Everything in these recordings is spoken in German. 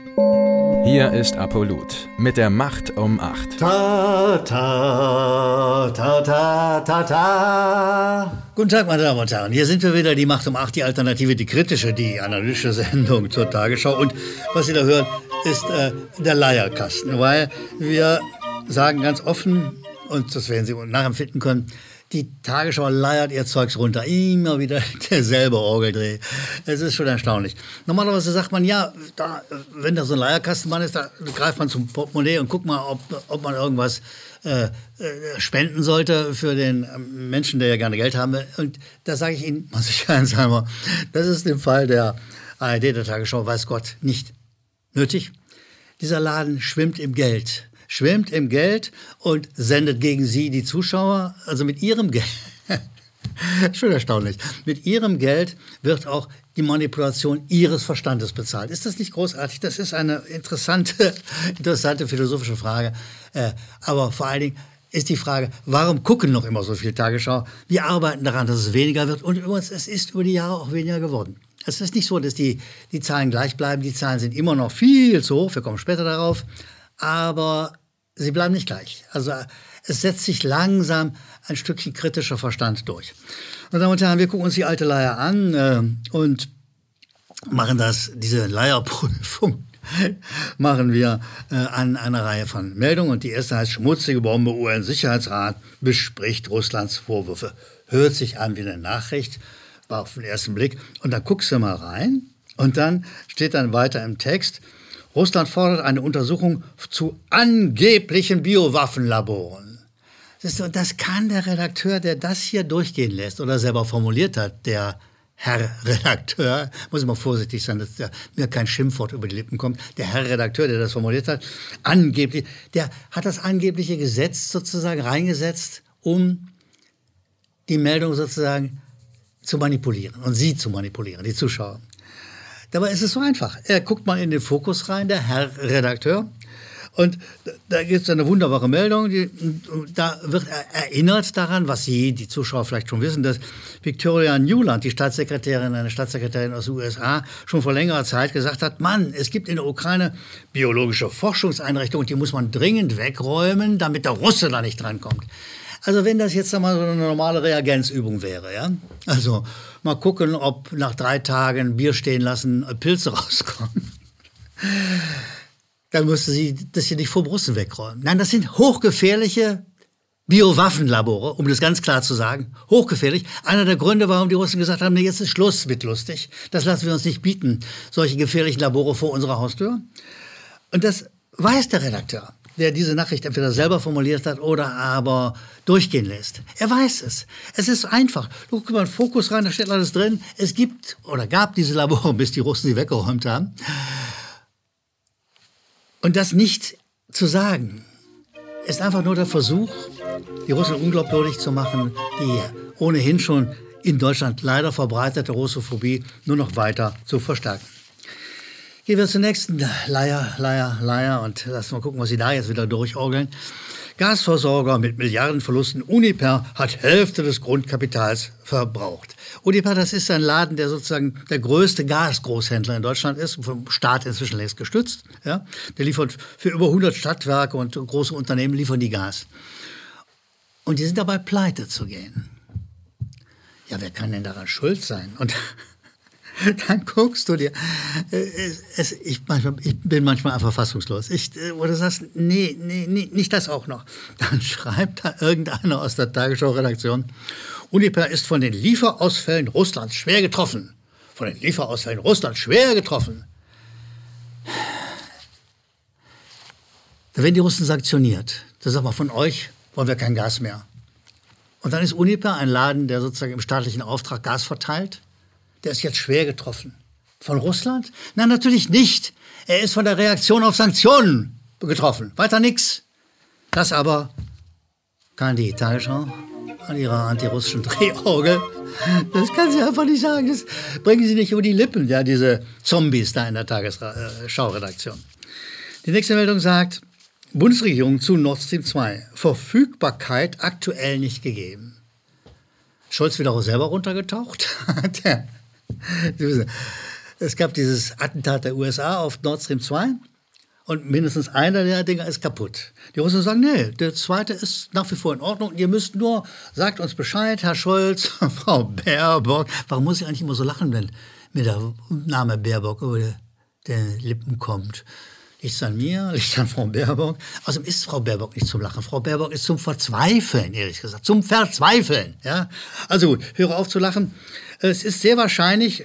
Hier ist Apollut mit der Macht um 8. Ta, ta, ta, ta, ta, ta. Guten Tag, meine Damen und Herren. Hier sind wir wieder, die Macht um 8, die Alternative, die kritische, die analytische Sendung zur Tagesschau. Und was Sie da hören, ist der Leierkasten, weil wir sagen ganz offen, und das werden Sie nachempfinden können, die Tagesschau leiert ihr Zeugs runter. Immer wieder derselbe Orgeldreh. Es ist schon erstaunlich. Normalerweise sagt man, ja, wenn da so ein Leierkastenmann ist, da greift man zum Portemonnaie und guckt mal, ob man irgendwas spenden sollte für den Menschen, der ja gerne Geld haben will. Und da sage ich Ihnen, mal sicherheitshalber, das ist im Fall der ARD, der Tagesschau, weiß Gott, nicht nötig. Dieser Laden schwimmt im Geld und sendet gegen Sie, die Zuschauer, also mit Ihrem Geld. Schon erstaunlich. Mit Ihrem Geld wird auch die Manipulation Ihres Verstandes bezahlt. Ist das nicht großartig? Das ist eine interessante philosophische Frage. Aber vor allen Dingen ist die Frage, warum gucken noch immer so viel Tagesschau? Wir arbeiten daran, dass es weniger wird. Und übrigens, es ist über die Jahre auch weniger geworden. Es ist nicht so, dass die Zahlen gleich bleiben. Die Zahlen sind immer noch viel zu hoch. Wir kommen später darauf. Aber sie bleiben nicht gleich. Also es setzt sich langsam ein Stückchen kritischer Verstand durch. Meine Damen und Herren, wir gucken uns die alte Leier an und machen diese Leierprüfung machen wir an einer Reihe von Meldungen. Und die erste heißt: Schmutzige Bombe, UN-Sicherheitsrat bespricht Russlands Vorwürfe. Hört sich an wie eine Nachricht, war auf den ersten Blick. Und dann guckst du mal rein und dann steht dann weiter im Text: Russland fordert eine Untersuchung zu angeblichen Biowaffenlaboren. Das kann der Redakteur, der das hier durchgehen lässt oder selber formuliert hat, der Herr Redakteur, muss ich mal vorsichtig sein, dass mir kein Schimpfwort über die Lippen kommt, der Herr Redakteur, der das formuliert hat, angeblich, der hat das angebliche Gesetz sozusagen reingesetzt, um die Meldung sozusagen zu manipulieren und sie zu manipulieren, die Zuschauer. Dabei ist es so einfach. Er guckt mal in den Fokus rein, der Herr Redakteur, und da gibt es eine wunderbare Meldung. Da wird er erinnert daran, was Sie, die Zuschauer, vielleicht schon wissen, dass Victoria Nuland, die eine Staatssekretärin aus den USA, schon vor längerer Zeit gesagt hat: Mann, es gibt in der Ukraine biologische Forschungseinrichtungen, die muss man dringend wegräumen, damit der Russe da nicht drankommt. Also wenn das jetzt einmal so eine normale Reagenzübung wäre, ja, also mal gucken, ob nach 3 Tagen Bier stehen lassen Pilze rauskommen, dann müsste sie das hier nicht vor Russen wegräumen. Nein, das sind hochgefährliche Biowaffenlabore, um das ganz klar zu sagen. Hochgefährlich. Einer der Gründe, warum die Russen gesagt haben, nee, jetzt ist Schluss mit lustig. Das lassen wir uns nicht bieten, solche gefährlichen Labore vor unserer Haustür. Und das weiß der Redakteur, der diese Nachricht entweder selber formuliert hat oder aber durchgehen lässt. Er weiß es. Es ist einfach. Du guck mal in den Fokus rein, da steht alles drin. Es gibt oder gab diese Labore, bis die Russen sie weggeräumt haben. Und das nicht zu sagen, ist einfach nur der Versuch, die Russen unglaubwürdig zu machen, die ohnehin schon in Deutschland leider verbreitete Russophobie nur noch weiter zu verstärken. Gehen wir zur nächsten Leier und lass mal gucken, was Sie da jetzt wieder durchorgeln. Gasversorger mit Milliardenverlusten. Uniper hat Hälfte des Grundkapitals verbraucht. Uniper, das ist ein Laden, der sozusagen der größte Gasgroßhändler in Deutschland ist, vom Staat inzwischen längst gestützt. Ja? Der liefert für über 100 Stadtwerke und große Unternehmen liefern die Gas. Und die sind dabei, pleite zu gehen. Ja, wer kann denn daran schuld sein? Und dann guckst du dir, ich bin manchmal einfach fassungslos. Wo du sagst, nee, nicht das auch noch. Dann schreibt da irgendeiner aus der Tagesschau-Redaktion: Uniper ist von den Lieferausfällen Russlands schwer getroffen. Von den Lieferausfällen Russlands schwer getroffen. Da werden die Russen sanktioniert. Da sagt man, von euch wollen wir kein Gas mehr. Und dann ist Uniper ein Laden, der sozusagen im staatlichen Auftrag Gas verteilt. Der ist jetzt schwer getroffen. Von Russland? Nein, natürlich nicht. Er ist von der Reaktion auf Sanktionen getroffen. Weiter nix. Das aber kann die Tagesschau an ihrer antirussischen Drehorgel. Das kann sie einfach nicht sagen. Das bringen sie nicht über die Lippen, ja, diese Zombies da in der Tagesschau-Redaktion. Die nächste Meldung sagt: Bundesregierung zu Nord Stream 2. Verfügbarkeit aktuell nicht gegeben. Scholz wieder auch selber runtergetaucht? es gab dieses Attentat der USA auf Nord Stream 2 und mindestens einer der Dinger ist kaputt. Die Russen sagen, nee, der zweite ist nach wie vor in Ordnung. Ihr müsst nur, sagt uns Bescheid, Herr Scholz, Frau Baerbock. Warum muss ich eigentlich immer so lachen, wenn mir der Name Baerbock über die Lippen kommt? Liegt es an mir, liegt es an Frau Baerbock? Außerdem ist Frau Baerbock nicht zum Lachen. Frau Baerbock ist zum Verzweifeln, ehrlich gesagt. Zum Verzweifeln. Ja? Also gut, höre auf zu lachen. Es ist sehr wahrscheinlich,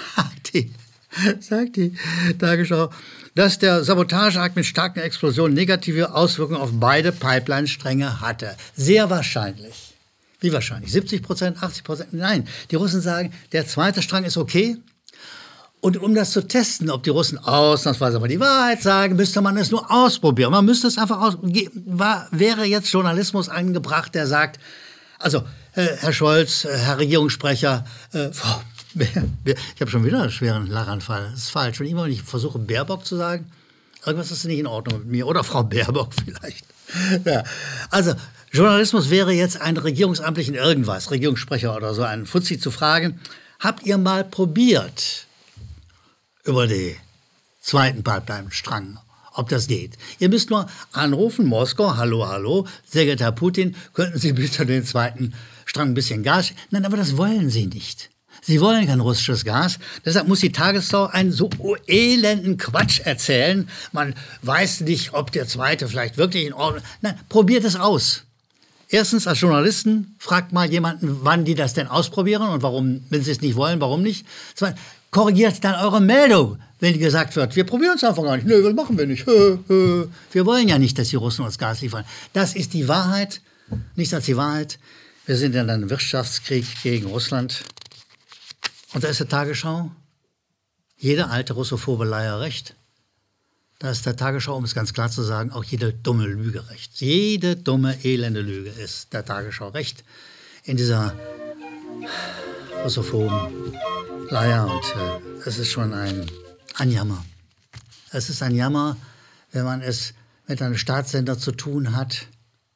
sagt die Tagesschau, dass der Sabotageakt mit starken Explosionen negative Auswirkungen auf beide Pipeline-Stränge hatte. Sehr wahrscheinlich. Wie wahrscheinlich? 70%, 80%? Nein, die Russen sagen, der zweite Strang ist okay. Und um das zu testen, ob die Russen ausnahmsweise mal die Wahrheit sagen, müsste man es nur ausprobieren. Man müsste es einfach wäre jetzt Journalismus angebracht, der sagt, also Herr Scholz, Herr Regierungssprecher, Frau ich habe schon wieder einen schweren Lachanfall. Das ist falsch. Wenn ich versuche, Baerbock zu sagen, irgendwas ist nicht in Ordnung mit mir. Oder Frau Baerbock vielleicht. Ja. Also Journalismus wäre jetzt einen regierungsamtlichen irgendwas, Regierungssprecher oder so, einen Fuzzi zu fragen, habt ihr mal probiert, über den zweiten Pipeline-Strang, ob das geht. Ihr müsst nur anrufen, Moskau, hallo, sehr geehrter Herr Putin, könnten Sie bitte den zweiten Strang ein bisschen Gas... Nein, aber das wollen Sie nicht. Sie wollen kein russisches Gas. Deshalb muss die Tagesschau einen so elenden Quatsch erzählen. Man weiß nicht, ob der zweite vielleicht wirklich in Ordnung... Nein, probiert es aus. Erstens, als Journalisten, fragt mal jemanden, wann die das denn ausprobieren und warum, wenn sie es nicht wollen, warum nicht. Zweitens, korrigiert dann eure Meldung, wenn gesagt wird, wir probieren es einfach gar nicht. Nö, das machen wir nicht. Wir wollen ja nicht, dass die Russen uns Gas liefern. Das ist die Wahrheit, nichts als die Wahrheit. Wir sind in einem Wirtschaftskrieg gegen Russland. Und da ist der Tagesschau, jede alte russophobe Leier recht. Da ist der Tagesschau, um es ganz klar zu sagen, auch jede dumme Lüge recht. Jede dumme, elende Lüge ist der Tagesschau recht. In dieser russophoben Leier. Und es ist schon ein Jammer. Es ist ein Jammer, wenn man es mit einem Staatssender zu tun hat,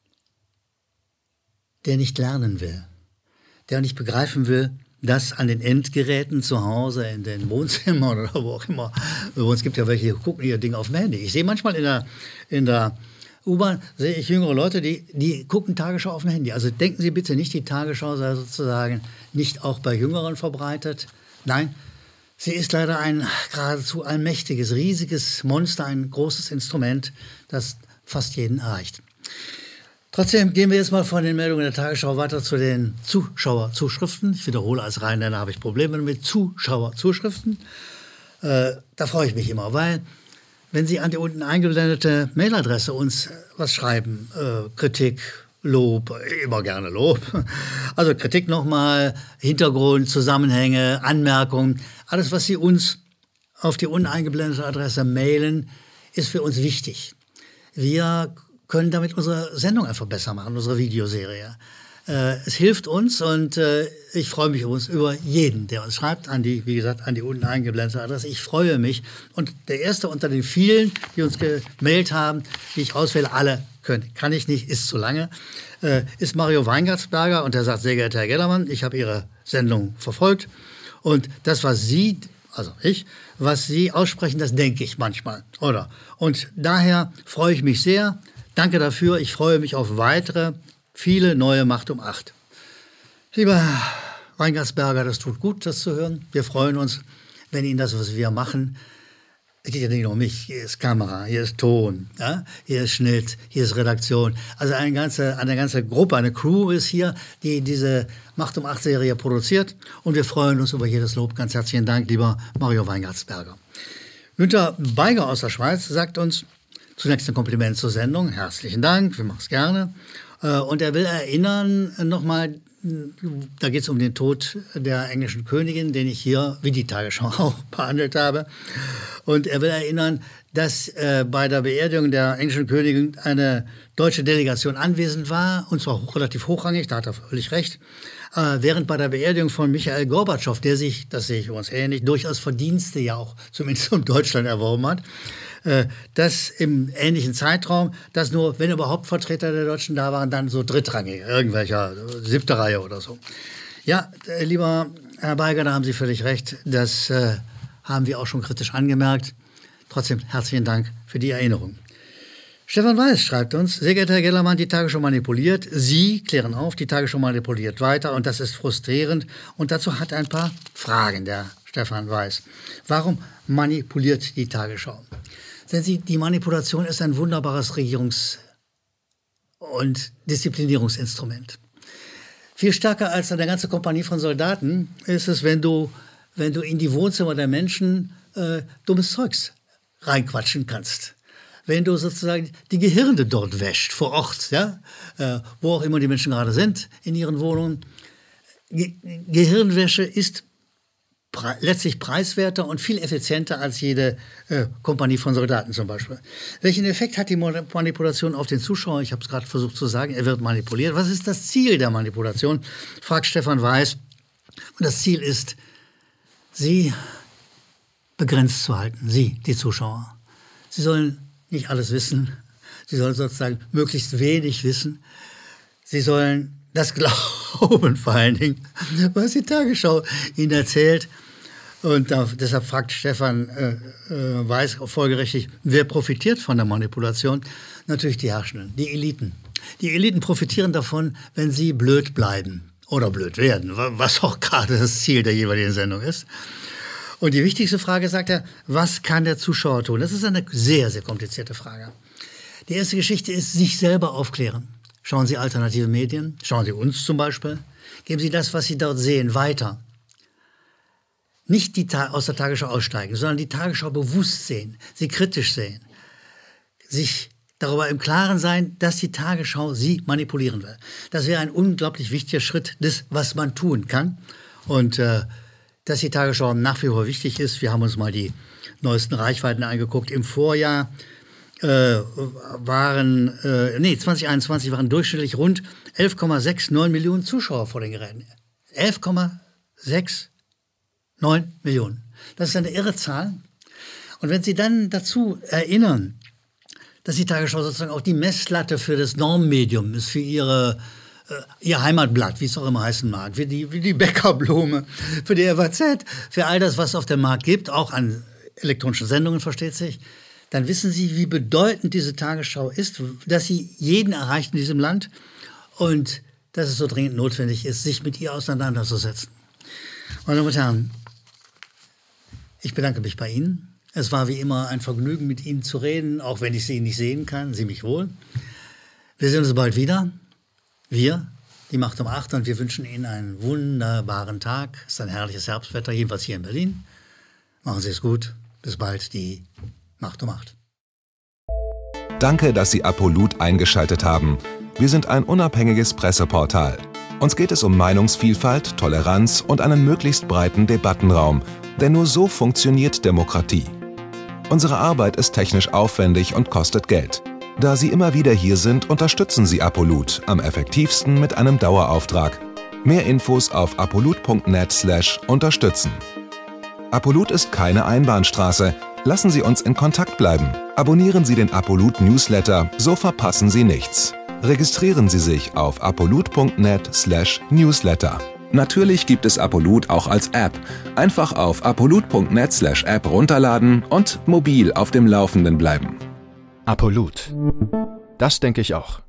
der nicht lernen will, der nicht begreifen will, dass an den Endgeräten zu Hause, in den Wohnzimmern oder wo auch immer, es gibt ja welche, die gucken ihr Ding auf dem Handy. Ich sehe manchmal in der U-Bahn, sehe ich jüngere Leute, die gucken Tagesschau auf dem Handy. Also denken Sie bitte nicht, die Tagesschau sei sozusagen nicht auch bei Jüngeren verbreitet. Nein, sie ist leider ein geradezu allmächtiges, riesiges Monster, ein großes Instrument, das fast jeden erreicht. Trotzdem gehen wir jetzt mal von den Meldungen der Tagesschau weiter zu den Zuschauerzuschriften. Ich wiederhole, als Rheinländer habe ich Probleme mit Zuschauerzuschriften. Da freue ich mich immer, weil wenn Sie an die unten eingeblendete Mailadresse uns was schreiben, Kritik, Lob, immer gerne Lob. Also Kritik nochmal, Hintergrund, Zusammenhänge, Anmerkungen. Alles, was Sie uns auf die unten eingeblendete Adresse mailen, ist für uns wichtig. Wir können damit unsere Sendung einfach besser machen, unsere Videoserie. Es hilft uns und ich freue mich über jeden, der uns schreibt, wie gesagt, an die unten eingeblendete Adresse. Ich freue mich. Und der erste unter den vielen, die uns gemailt haben, die ich auswähle, alle kann ich nicht, ist zu lange, ist Mario Weingartsberger und der sagt, sehr geehrter Herr Gellermann, ich habe Ihre Sendung verfolgt und das, was Sie, also ich, was Sie aussprechen, das denke ich manchmal, oder? Und daher freue ich mich sehr. Danke dafür. Ich freue mich auf weitere, viele neue Macht um 8. Lieber Herr Weingartsberger, das tut gut, das zu hören. Wir freuen uns, wenn Ihnen das, was wir machen, es geht ja nicht nur um mich, hier ist Kamera, hier ist Ton, ja? Hier ist Schnitt, hier ist Redaktion. Also eine ganze Gruppe, eine Crew ist hier, die diese Macht um 8 Serie produziert. Und wir freuen uns über jedes Lob. Ganz herzlichen Dank, lieber Mario Weingartsberger. Günter Beiger aus der Schweiz sagt uns, zunächst ein Kompliment zur Sendung. Herzlichen Dank, wir machen es gerne. Und er will erinnern, nochmal, da geht es um den Tod der englischen Königin, den ich hier, wie die Tagesschau auch, behandelt habe. Und er will erinnern, dass bei der Beerdigung der englischen Königin eine deutsche Delegation anwesend war, und zwar relativ hochrangig, da hat er völlig recht, während bei der Beerdigung von Michail Gorbatschow, der sich, das sehe ich übrigens ähnlich, durchaus Verdienste ja auch zumindest um Deutschland erworben hat, dass im ähnlichen Zeitraum, dass nur, wenn überhaupt Vertreter der Deutschen da waren, dann so drittrangig, irgendwelcher 7. Reihe oder so. Ja, lieber Herr Beiger, da haben Sie völlig recht, das haben wir auch schon kritisch angemerkt. Trotzdem herzlichen Dank für die Erinnerung. Stefan Weiß schreibt uns, sehr geehrter Herr Gellermann, die Tagesschau manipuliert. Sie klären auf, die Tagesschau manipuliert weiter und das ist frustrierend. Und dazu hat er ein paar Fragen, der Stefan Weiß. Warum manipuliert die Tagesschau? Denn die Manipulation ist ein wunderbares Regierungs- und Disziplinierungsinstrument. Viel stärker als eine ganze Kompanie von Soldaten ist es, wenn du in die Wohnzimmer der Menschen dummes Zeugs reinquatschen kannst. Wenn du sozusagen die Gehirne dort wäscht, vor Ort, ja, wo auch immer die Menschen gerade sind, in ihren Wohnungen. Gehirnwäsche ist letztlich preiswerter und viel effizienter als jede Kompanie von Soldaten zum Beispiel. Welchen Effekt hat die Manipulation auf den Zuschauer? Ich habe es gerade versucht zu sagen, er wird manipuliert. Was ist das Ziel der Manipulation? Fragt Stefan Weiß. Und das Ziel ist, sie begrenzt zu halten, Sie, die Zuschauer. Sie sollen nicht alles wissen. Sie sollen sozusagen möglichst wenig wissen. Sie sollen das glauben, vor allen Dingen, was die Tagesschau ihnen erzählt. Und deshalb fragt Stefan Weiß folgerichtig, wer profitiert von der Manipulation? Natürlich die Herrschenden, die Eliten. Die Eliten profitieren davon, wenn sie blöd bleiben oder blöd werden, was auch gerade das Ziel der jeweiligen Sendung ist. Und die wichtigste Frage, sagt er, was kann der Zuschauer tun? Das ist eine sehr, sehr komplizierte Frage. Die erste Geschichte ist, sich selber aufklären. Schauen Sie alternative Medien, schauen Sie uns zum Beispiel. Geben Sie das, was Sie dort sehen, weiter. Nicht aus der Tagesschau aussteigen, sondern die Tagesschau bewusst sehen, sie kritisch sehen. Sich darüber im Klaren sein, dass die Tagesschau Sie manipulieren will. Das wäre ein unglaublich wichtiger Schritt, was man tun kann. Und dass die Tagesschau nach wie vor wichtig ist. Wir haben uns mal die neuesten Reichweiten angeguckt. Im Vorjahr 2021 waren durchschnittlich rund 11,69 Millionen Zuschauer vor den Geräten. 11,69 Millionen. Das ist eine irre Zahl. Und wenn Sie dann dazu erinnern, dass die Tagesschau sozusagen auch die Messlatte für das Normmedium ist, für ihr Heimatblatt, wie es auch immer heißen mag, wie die Bäckerblume, für die FAZ, für all das, was es auf dem Markt gibt, auch an elektronischen Sendungen, versteht sich, dann wissen Sie, wie bedeutend diese Tagesschau ist, dass sie jeden erreicht in diesem Land und dass es so dringend notwendig ist, sich mit ihr auseinanderzusetzen. Meine Damen und Herren, ich bedanke mich bei Ihnen. Es war wie immer ein Vergnügen, mit Ihnen zu reden, auch wenn ich Sie nicht sehen kann, Sie mich wohl. Wir sehen uns bald wieder. Wir, die Macht um 8, und wir wünschen Ihnen einen wunderbaren Tag. Es ist ein herrliches Herbstwetter, jedenfalls hier in Berlin. Machen Sie es gut. Bis bald, die Macht um 8. Danke, dass Sie Apolut eingeschaltet haben. Wir sind ein unabhängiges Presseportal. Uns geht es um Meinungsvielfalt, Toleranz und einen möglichst breiten Debattenraum. Denn nur so funktioniert Demokratie. Unsere Arbeit ist technisch aufwendig und kostet Geld. Da Sie immer wieder hier sind, unterstützen Sie Apolut am effektivsten mit einem Dauerauftrag. Mehr Infos auf apolut.net/unterstützen. Apolut ist keine Einbahnstraße. Lassen Sie uns in Kontakt bleiben. Abonnieren Sie den Apolut Newsletter, so verpassen Sie nichts. Registrieren Sie sich auf apolut.net/newsletter. Natürlich gibt es Apolut auch als App. Einfach auf apolut.net/app runterladen und mobil auf dem Laufenden bleiben. Apolut. Das denke ich auch.